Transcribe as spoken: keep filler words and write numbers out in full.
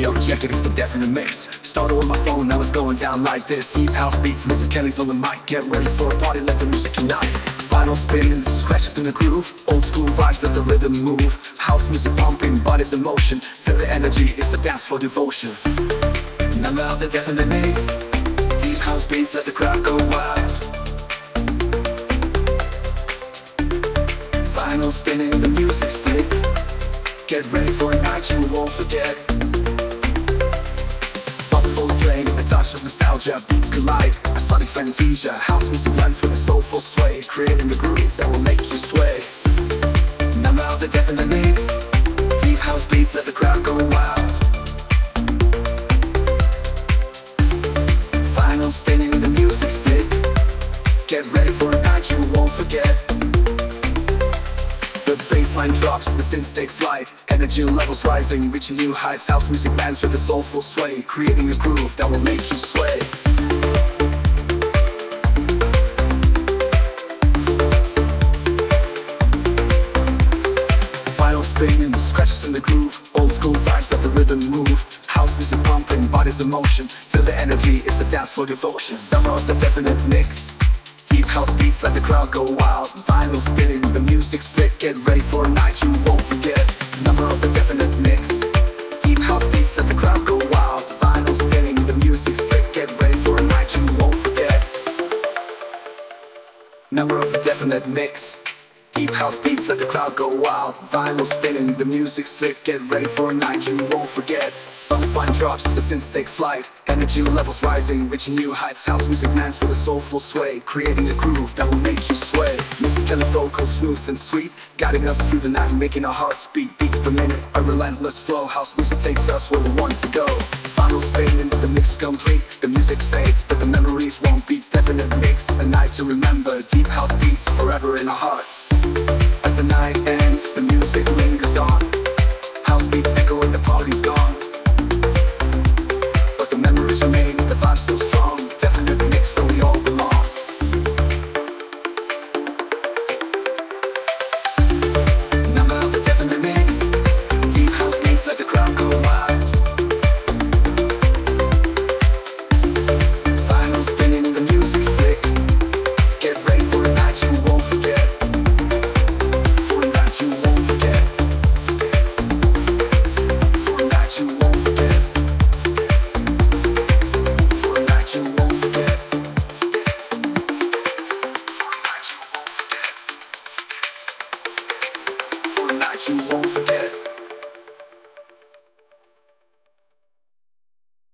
Yo, check it, it's the definite mix. Started with my phone, now it's going down like this. Deep house beats, Missus Kelly's on the mic. Get ready for a party, let the music unite. Vinyl spinning, scratches in the groove. Old school vibes, let the rhythm move. House music pumping, bodies in motion. Feel the energy, it's a dance for devotion. Number of the definite mix. Deep house beats, let the crowd go wild. Vinyl spinning, the music slick. Get ready for a night you won't forget. Buffalo's playing, a touch of nostalgia. Beats collide, a sonic fantasia. House music blends with a soulful sway, creating a groove that will make you sway. Number of the definite mix. Deep house beats, let the crowd go wild. Vinyl spinning, the music slick. Get ready for a night you won't forget. The bassline drops, the synths take flight. Energy levels rising, reaching new heights. House music bands with a soulful sway, creating a groove that will make you sway. Vinyl spinning, the scratches in the groove. Old school vibes, let the rhythm move. House music pumping, bodies in motion. Feel the energy, it's a dance for devotion. Number of the definite mix. Deep house beats, let the crowd go wild. Vinyl spinning, the music slick. Get ready for a night you won't forget. Number of the definite mix. Deep house beats, let the crowd go wild. Vinyl spinning, the music slick. Get ready for a night you won't forget. Number of the definite mix. Deep house beats, let the crowd go wild. Vinyl spinning, the music slick. Get ready for a night you won't forget. Bassline drops, the synths take flight. Energy levels rising, reaching new heights. House music lands with a soulful sway, creating a groove that will make you sway. Missus Kelly's vocals smooth and sweet, guiding us through the night, making our hearts beat. Beats per minute, a relentless flow. House music takes us where we want to go. Vinyl spinning, the mix is complete. The music fades, but the memories won't be. Definite mix, a night to remember. Deep house beats forever in our hearts. As the night ends, the music lingers on. House beats echo and the party's gone. Memories remain, the vibe's still strong. Definite mix where we all belong. Number of the definite mix. Deep house beats, let the crowd go wild. Vinyl spinning, the music slick. Get ready for a night you won't forget. For a night you won't forget. For a night you won't forget. You won't